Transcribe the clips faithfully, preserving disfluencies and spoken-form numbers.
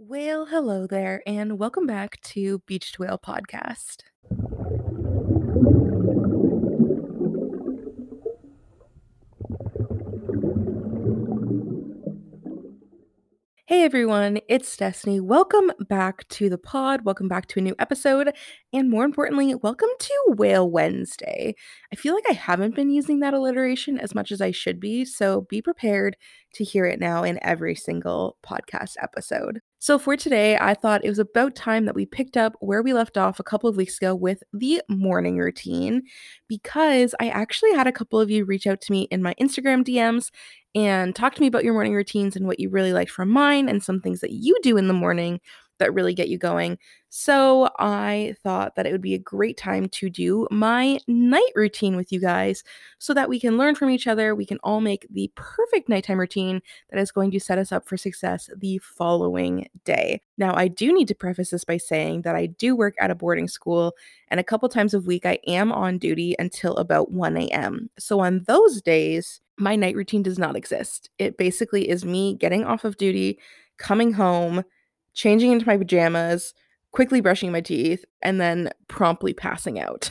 Well, hello there, and welcome back to Beach to Whale podcast. Hey everyone, it's Destiny. Welcome back to the pod. Welcome back to a new episode. And more importantly, welcome to Whale Wednesday. I feel like I haven't been using that alliteration as much as I should be, so be prepared to hear it now in every single podcast episode. So for today, I thought it was about time that we picked up where we left off a couple of weeks ago with the morning routine, because I actually had a couple of you reach out to me in my Instagram D Ms and talk to me about your morning routines and what you really liked from mine and some things that you do in the morning that really get you going. So I thought that it would be a great time to do my night routine with you guys so that we can learn from each other. We can all make the perfect nighttime routine that is going to set us up for success the following day. Now, I do need to preface this by saying that I do work at a boarding school, and a couple times a week I am on duty until about one a.m. So on those days, my night routine does not exist. It basically is me getting off of duty, coming home, changing into my pajamas, quickly brushing my teeth, and then promptly passing out.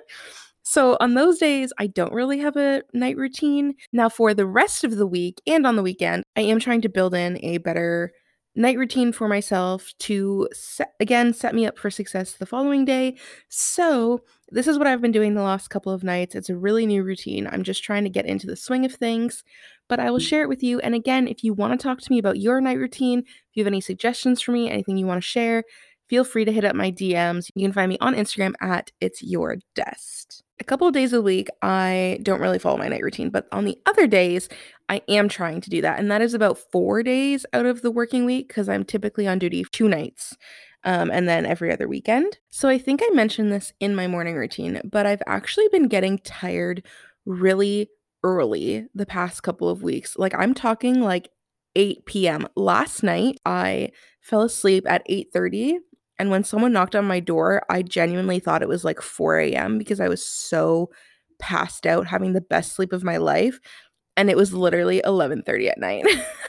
So on those days, I don't really have a night routine. Now for the rest of the week and on the weekend, I am trying to build in a better night routine for myself to, set, again, set me up for success the following day. So this is what I've been doing the last couple of nights. It's a really new routine. I'm just trying to get into the swing of things, but I will share it with you. And again, if you want to talk to me about your night routine, if you have any suggestions for me, anything you want to share, feel free to hit up my D Ms. You can find me on Instagram at It's Your Dest. A couple of days a week, I don't really follow my night routine, but on the other days, I am trying to do that. And that is about four days out of the working week because I'm typically on duty two nights um, and then every other weekend. So I think I mentioned this in my morning routine, but I've actually been getting tired really early the past couple of weeks. Like I'm talking like eight p.m. Last night, I fell asleep at eight thirty. And when someone knocked on my door, I genuinely thought it was like four a.m. because I was so passed out, having the best sleep of my life. And it was literally eleven thirty at night.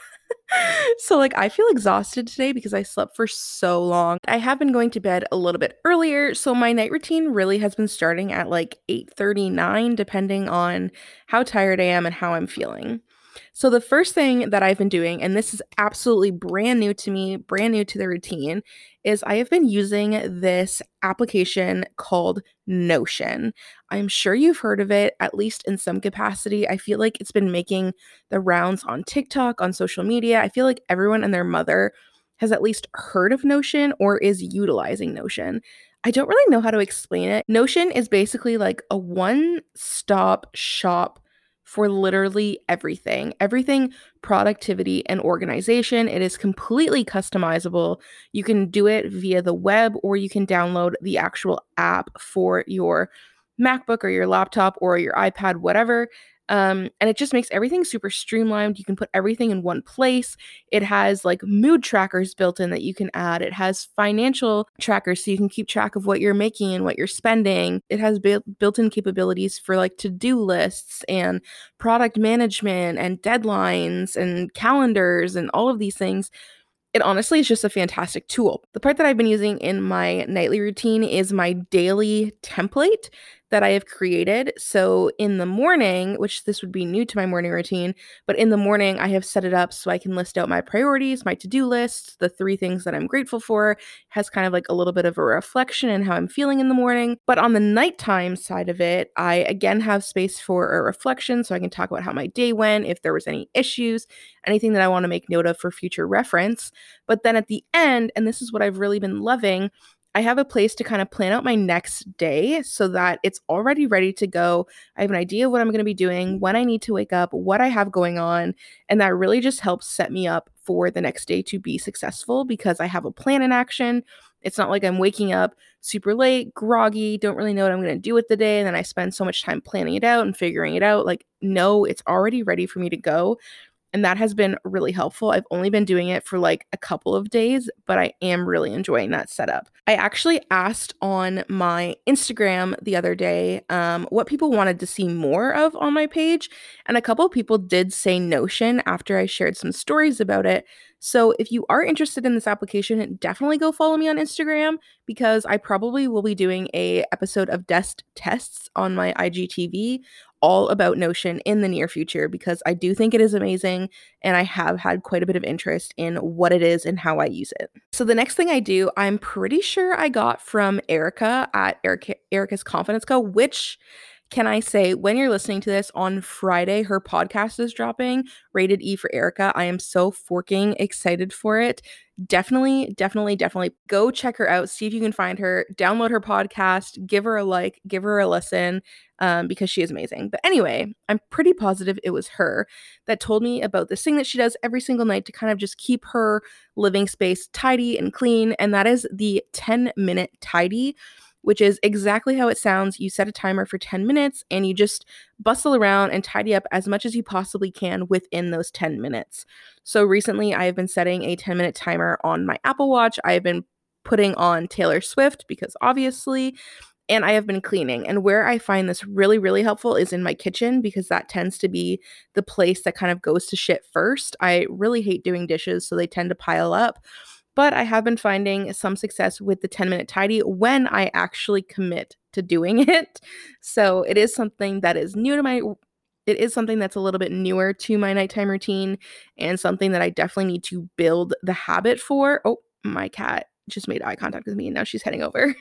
So like I feel exhausted today because I slept for so long. I have been going to bed a little bit earlier, so my night routine really has been starting at like eight thirty-nine depending on how tired I am and how I'm feeling. So the first thing that I've been doing, and this is absolutely brand new to me, brand new to the routine, is I have been using this application called Notion. I'm sure you've heard of it, at least in some capacity. I feel like it's been making the rounds on TikTok, on social media. I feel like everyone and their mother has at least heard of Notion or is utilizing Notion. I don't really know how to explain it. Notion is basically like a one-stop shop for literally everything. Everything productivity and organization. It is completely customizable. You can do it via the web or you can download the actual app for your MacBook or your laptop or your iPad, whatever. Um, and it just makes everything super streamlined. You can put everything in one place. It has like mood trackers built in that you can add. It has financial trackers so you can keep track of what you're making and what you're spending. It has bu- built-in capabilities for like to-do lists and product management and deadlines and calendars and all of these things. It honestly is just a fantastic tool. The part that I've been using in my nightly routine is my daily template that I have created. So in the morning, which this would be new to my morning routine, but in the morning I have set it up so I can list out my priorities, my to-do list, the three things that I'm grateful for. It has kind of like a little bit of a reflection in how I'm feeling in the morning. But on the nighttime side of it, I again have space for a reflection so I can talk about how my day went, if there was any issues, anything that I want to make note of for future reference. But then at the end, and this is what I've really been loving, I have a place to kind of plan out my next day so that it's already ready to go. I have an idea of what I'm going to be doing, when I need to wake up, what I have going on, and that really just helps set me up for the next day to be successful because I have a plan in action. It's not like I'm waking up super late, groggy, don't really know what I'm going to do with the day, and then I spend so much time planning it out and figuring it out. Like, no, it's already ready for me to go. And that has been really helpful. I've only been doing it for like a couple of days, but I am really enjoying that setup. I actually asked on my Instagram the other day um, what people wanted to see more of on my page. And a couple of people did say Notion after I shared some stories about it. So if you are interested in this application, definitely go follow me on Instagram, because I probably will be doing a episode of Desk Tests on my I G T V all about Notion in the near future, because I do think it is amazing and I have had quite a bit of interest in what it is and how I use it. So the next thing I do, I'm pretty sure I got from Erica at Erica, Erica's Confidence Co, which, can I say, when you're listening to this on Friday, her podcast is dropping, Rated E for Erica. I am so forking excited for it. Definitely, definitely, definitely go check her out. See if you can find her, download her podcast, give her a like, give her a listen, um, because she is amazing. But anyway, I'm pretty positive it was her that told me about this thing that she does every single night to kind of just keep her living space tidy and clean. And that is the ten minute tidy, which is exactly how it sounds. You set a timer for ten minutes and you just bustle around and tidy up as much as you possibly can within those ten minutes. So recently I have been setting a ten minute timer on my Apple Watch. I have been putting on Taylor Swift because obviously, and I have been cleaning. And where I find this really, really helpful is in my kitchen, because that tends to be the place that kind of goes to shit first. I really hate doing dishes, so they tend to pile up. But I have been finding some success with the ten minute tidy when I actually commit to doing it. So it is something that is new to my, it is something that's a little bit newer to my nighttime routine, and something that I definitely need to build the habit for. Oh, my cat just made eye contact with me and now she's heading over.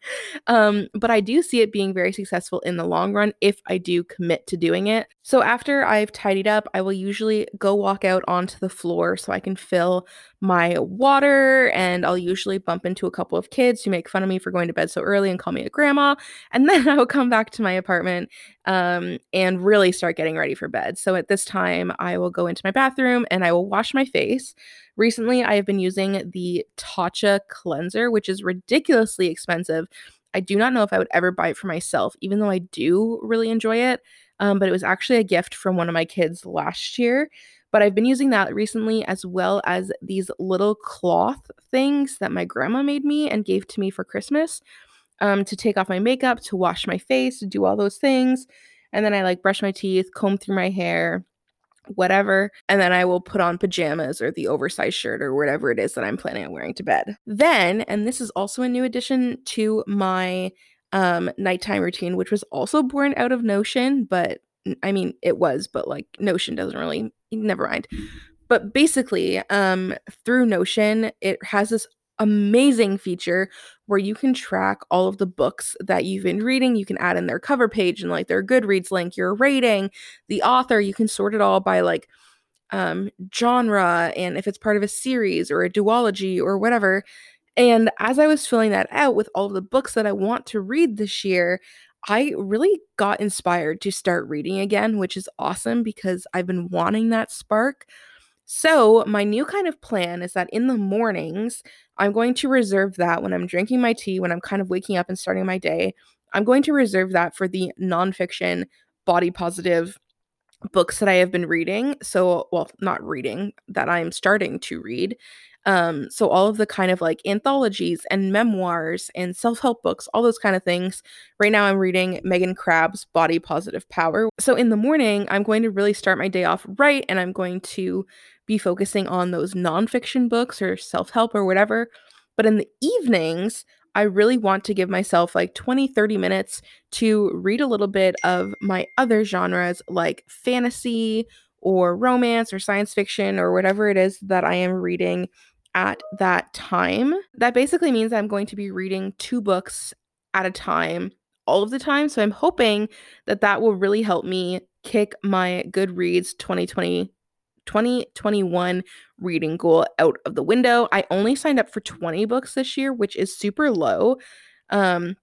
um, but I do see it being very successful in the long run if I do commit to doing it. So after I've tidied up, I will usually go walk out onto the floor so I can fill my water, and I'll usually bump into a couple of kids who make fun of me for going to bed so early and call me a grandma. And then I will come back to my apartment um, and really start getting ready for bed. So at this time, I will go into my bathroom and I will wash my face. Recently, I have been using the Tatcha cleanser, which is ridiculously expensive. I do not know if I would ever buy it for myself, even though I do really enjoy it. Um, but it was actually a gift from one of my kids last year. But I've been using that recently, as well as these little cloth things that my grandma made me and gave to me for Christmas, um, to take off my makeup, to wash my face, to do all those things. And then I like brush my teeth, comb through my hair, whatever, and then I will put on pajamas or the oversized shirt or whatever it is that I'm planning on wearing to bed. Then, and this is also a new addition to my um, nighttime routine, which was also born out of Notion, but I mean, it was, but like Notion doesn't really, never mind. But basically, um, through Notion, it has this amazing feature where you can track all of the books that you've been reading. You can add in their cover page and like their Goodreads link, your rating, the author. You can sort it all by like um, genre, and if it's part of a series or a duology or whatever. And as I was filling that out with all of the books that I want to read this year, I really got inspired to start reading again, which is awesome because I've been wanting that spark. So, my new kind of plan is that in the mornings, I'm going to reserve that when I'm drinking my tea, when I'm kind of waking up and starting my day. I'm going to reserve that for the nonfiction, body positive books that I have been reading. So, well, not reading, that I'm starting to read. Um, so all of the kind of like anthologies and memoirs and self-help books, all those kind of things. Right now I'm reading Megan Crabb's Body Positive Power. So in the morning, I'm going to really start my day off right, and I'm going to be focusing on those nonfiction books or self-help or whatever. But in the evenings, I really want to give myself like twenty, thirty minutes to read a little bit of my other genres like fantasy or romance or science fiction or whatever it is that I am reading at that time. That basically means I'm going to be reading two books at a time all of the time. So I'm hoping that that will really help me kick my Goodreads twenty twenty twenty twenty-one reading goal out of the window. I only signed up for twenty books this year, which is super low. Um,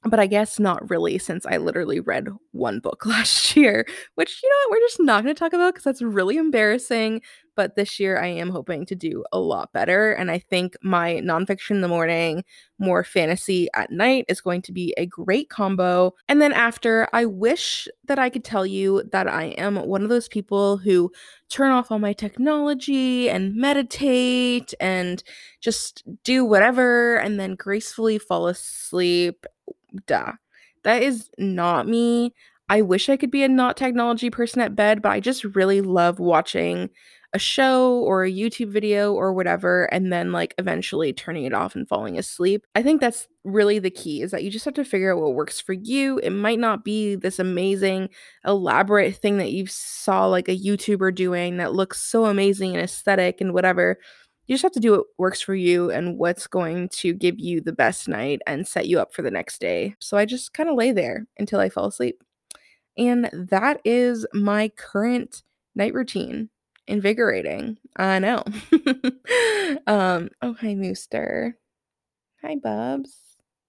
But I guess not really, since I literally read one book last year, which, you know what, we're just not going to talk about because that's really embarrassing. But this year I am hoping to do a lot better. And I think my nonfiction in the morning, more fantasy at night is going to be a great combo. And then after, I wish that I could tell you that I am one of those people who turn off all my technology and meditate and just do whatever and then gracefully fall asleep. Duh. That is not me. I wish I could be a not technology person at bed, but I just really love watching a show or a YouTube video or whatever, and then like eventually turning it off and falling asleep. I think that's really the key, is that you just have to figure out what works for you. It might not be this amazing, elaborate thing that you saw like a YouTuber doing that looks so amazing and aesthetic and whatever. You just have to do what works for you and what's going to give you the best night and set you up for the next day. So I just kind of lay there until I fall asleep. And that is my current night routine. Invigorating. I know. um, oh, hi, Mooster. Hi, Bubs.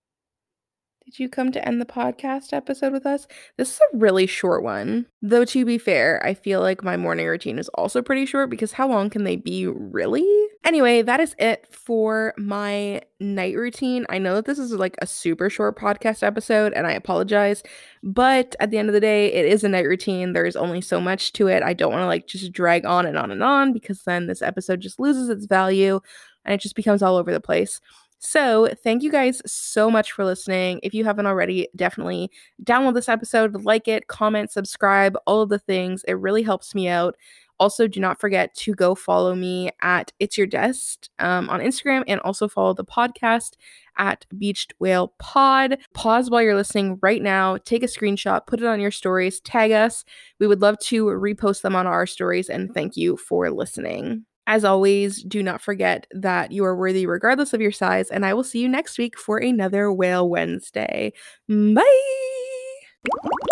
Did you come to end the podcast episode with us? This is a really short one. Though, to be fair, I feel like my morning routine is also pretty short because how long can they be, really? Anyway, that is it for my night routine. I know that this is like a super short podcast episode, and I apologize. But at the end of the day, it is a night routine. There's only so much to it. I don't want to like just drag on and on and on because then this episode just loses its value and it just becomes all over the place. So thank you guys so much for listening. If you haven't already, definitely download this episode, like it, comment, subscribe, all of the things. It really helps me out. Also, do not forget to go follow me at It's Your Desk um, on Instagram, and also follow the podcast at Beached Whale Pod. Pause while you're listening right now. Take a screenshot, put it on your stories, tag us. We would love to repost them on our stories, and thank you for listening. As always, do not forget that you are worthy regardless of your size, and I will see you next week for another Whale Wednesday. Bye!